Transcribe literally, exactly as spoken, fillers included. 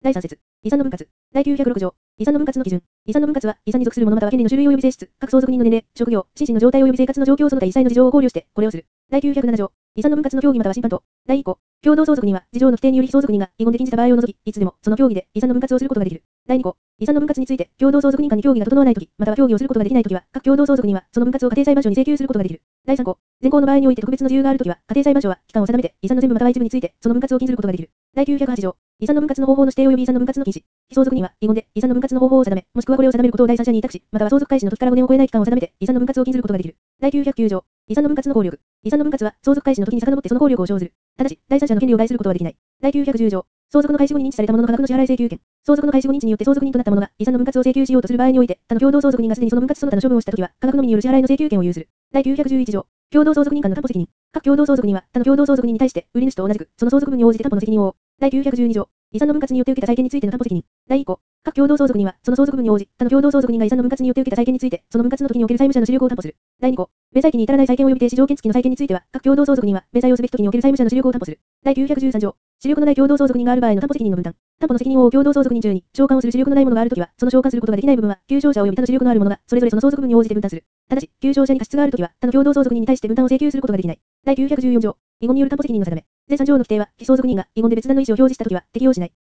だいさん節。遺産の分割。だいきゅうひゃくろく条。遺産の分割の基準。遺産の分割は、遺産に属する者または権利の種類及び性質、各相続人の年齢、職業、心身の状態及び生活の状況その他一切の事情を考慮して、これをする。だいきゅうひゃくなな条。遺産の分割の協議または審判と。だいい項。共同相続人は、事情の規定により被相続人が遺言で禁じた場合を除き、いつでも、その協議で遺産の分割をすることができる。だいに項。遺産の分割について、共同相続人間に協議が整わないとき、または協議をすることができないときは、各共同相続人は、その分割を家庭裁判所に請求することができる。だいさん項。前項の場合において特別の事由があるときは、家庭裁判所は、期間を定めて、遺産の全部または一部について、その分割を禁ずることができる。だいきゅうひゃくはち条。遺産の分割の方法の指定及び遺産の分割の禁止。被相続人は、遺言で、遺産の分割の方法を定め、もしくはこれを定めることを第三者に委託し、または相続開始の時からごねんを超えない期間を定めて、遺産の分割を禁ずることができる。だいきゅうひゃくきゅう条。遺産の分割の効力。遺産の分割は、相続開始の時に遡ってその効力を生ずる。ただし、第三者の権利を害することはできない。だいきゅうひゃくじゅう条。相続の開始後に認知された者の価格の支払い請求権。相続の開始後認知によって相続人となった者が遺産の分割を請求しようとする場合において、他の共同相続人がすでにその分割その他の処分をしたときは、価格のみによる支払いの請求権を有する。だいきゅうひゃくじゅういち条。共同相続人間の担保責任。各共同相続人は他の共同相続人に対して売り主と同じくその相続分に応じて担保の責任を負う。だいきゅうひゃくじゅうに条。遺産の分割によって受けた債権についての担保責任。だいい項。各共同相続人はその相続分に応じ、他の共同相続人が遺産の分割によって受けた債権について、その分割の時における債務者の主力を担保する。だいに項。弁済期に至らない債権及び停止条件付きの債権については、各共同相続人は弁済をすべき時における債務者の主力を担保する。だいきゅうひゃくじゅうさん条。主力のない共同相続人がある場合の担保責任の分担。担保の責任を負う共同相続人中に、償還をする主力のない者があるときは、その償還することができない部分は、旧証者及び他の主力のある者が、それぞれその相続分に応じて分担する。ただし、旧証者に過失があるときは、他の共同相続人に対して分担を請求することができない。だいきゅうひゃくじゅうよん条。遺言による担保責任の定め。前さん条の規定は、被相続人が遺言で別段の意思を表示したときは適用しない。